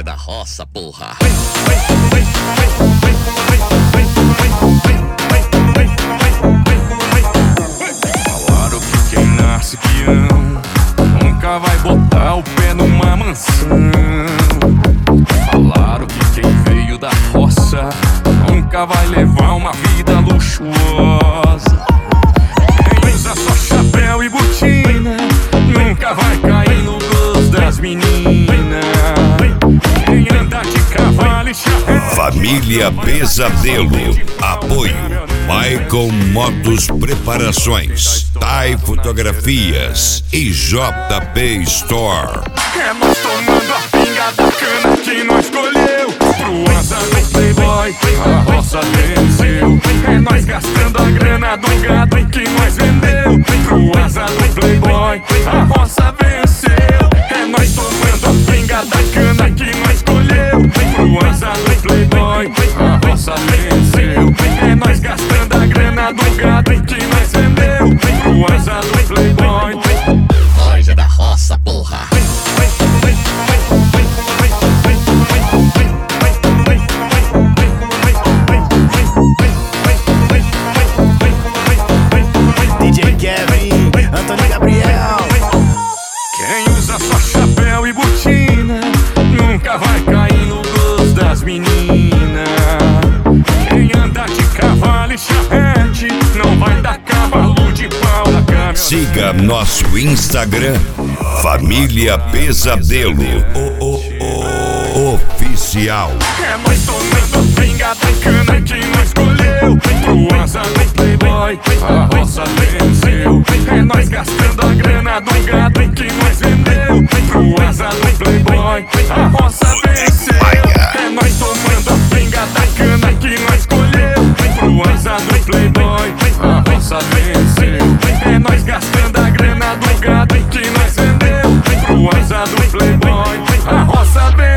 da roça, porra. Falaram que quem nasce peão nunca vai botar o pé numa mansão. Falaram que quem veio da roça nunca vai levar uma vida luxuosa. Quem usa só chapéu e botina nunca vai cair no gosto das meninas. Quem anda de cavalo e charrete. Família Pesadelo. Apoio Michael Motos Preparações, Tai Fotografias e JP Store. É nós tomando a pinga da cana que nós escolheu. Pro asa do playboy, a roça venceu. É nós gastando a grana do gado que nós vendeu. Pro asa do playboy, a roça venceu. É nós tomando a pinga da cana que nós escolheu. Pro asa do playboy, a roça venceu. É nós gastando a grana do gado que nós vendeu. Pro asa do playboy. Nós é da roça, porra. DJ Kevin, Antônio Gabriel. Quem usa só chapéu e botina nunca vai cair no gosto das meninas. Quem anda de cavalo e charrete não vai dar cavalo de pau na cama. Siga nosso Instagram, Família Pesadelo Oficial. É nós tomando a pinga da cana que nós escolheu. Pro asa do playboy, a roça venceu. É nós gastando a grana do gado que nós vendeu. Pro asa do playboy, a roça venceu. É nós tomando a pinga da cana que nós escolheu. Pro asa do playboy, a roça venceu. É nós gastando a grana do gado que nós vendeu. Pro asa do playboy, a roça venceu.